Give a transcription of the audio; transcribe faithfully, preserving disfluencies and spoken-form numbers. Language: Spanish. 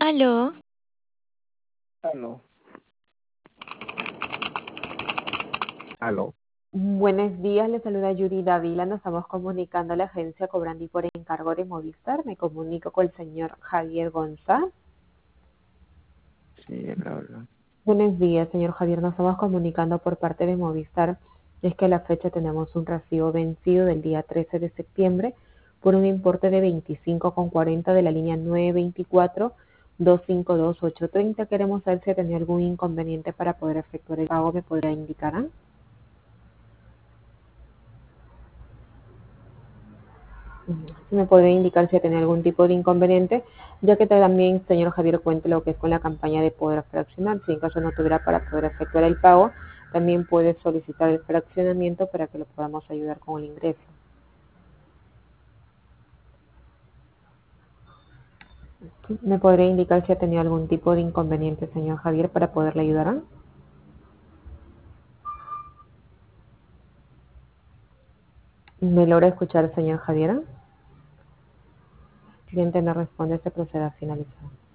Aló, Aló, aló. Buenos días, le saluda Yuri Davila. Nos estamos comunicando a la agencia Cobrandi por encargo de Movistar. Me comunico con el señor Javier González. Sí, él habla. Buenos días, señor Javier. Nos estamos comunicando por parte de Movistar. Es que a la fecha tenemos un recibo vencido del día trece de septiembre por un importe de veinticinco con cuarenta de la línea nueve dos cuatro, dos cinco dos, ocho tres cero. Queremos saber si tenía algún inconveniente para poder efectuar el pago. ¿Me podría indicar? ¿Ah? Si me podría indicar si tiene algún tipo de inconveniente, ya que también, señor Javier, cuente lo que es con la campaña de poder fraccionar. Si en caso no tuviera para poder efectuar el pago, también puede solicitar el fraccionamiento para que lo podamos ayudar con el ingreso. ¿Sí? ¿Me podría indicar si ha tenido algún tipo de inconveniente, señor Javier, para poderle ayudar? ¿Me logra escuchar, señor Javier? El cliente no responde, se procede a finalizar.